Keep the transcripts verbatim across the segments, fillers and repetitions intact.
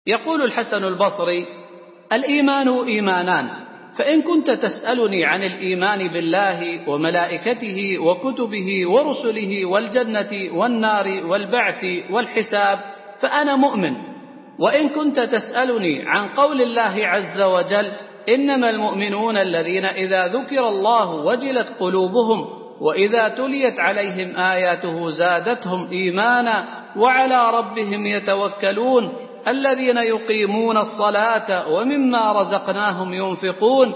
يقول الحسن البصري: الإيمان إيمانان، فإن كنت تسألني عن الإيمان بالله وملائكته وكتبه ورسله والجنة والنار والبعث والحساب فأنا مؤمن. وإن كنت تسألني عن قول الله عز وجل: إنما المؤمنون الذين إذا ذكر الله وجلت قلوبهم وإذا تليت عليهم آياته زادتهم إيمانا وعلى ربهم يتوكلون الذين يقيمون الصلاة ومما رزقناهم ينفقون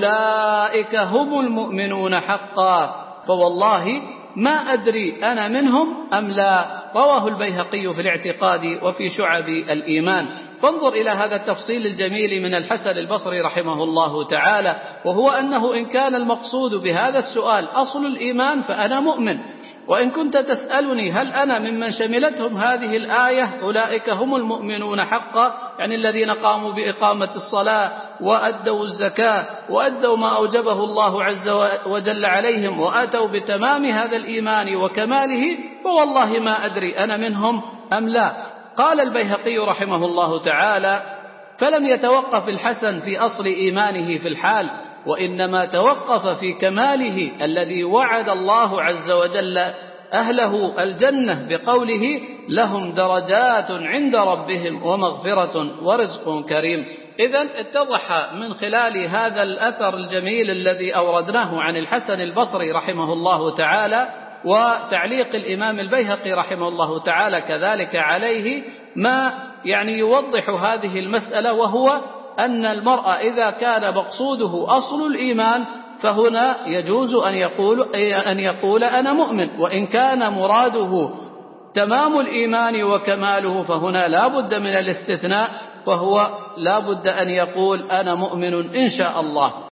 أولئك هم المؤمنون حقا، فوالله ما أدري أنا منهم أم لا. رواه البيهقي في الاعتقاد وفي شعب الإيمان. فانظر إلى هذا التفصيل الجميل من الحسن البصري رحمه الله تعالى، وهو أنه إن كان المقصود بهذا السؤال أصل الإيمان فأنا مؤمن. وإن كنت تسألني هل أنا ممن شملتهم هذه الآية أولئك هم المؤمنون حقا، يعني الذين قاموا بإقامة الصلاة وأدوا الزكاة وأدوا ما أوجبه الله عز وجل عليهم وأتوا بتمام هذا الإيمان وكماله، فوالله ما أدري أنا منهم أم لا. قال البيهقي رحمه الله تعالى: فلم يتوقف الحسن في أصل إيمانه في الحال، وإنما توقف في كماله الذي وعد الله عز وجل أهله الجنة بقوله: لهم درجات عند ربهم ومغفرة ورزق كريم. إذن اتضح من خلال هذا الأثر الجميل الذي أوردناه عن الحسن البصري رحمه الله تعالى وتعليق الإمام البيهقي رحمه الله تعالى كذلك عليه ما يعني يوضح هذه المسألة، وهو أن المرء إذا كان مقصوده أصل الإيمان فهنا يجوز أن يقول, أن يقول أنا مؤمن، وإن كان مراده تمام الإيمان وكماله فهنا لا بد من الاستثناء، فهو لا بد أن يقول أنا مؤمن إن شاء الله.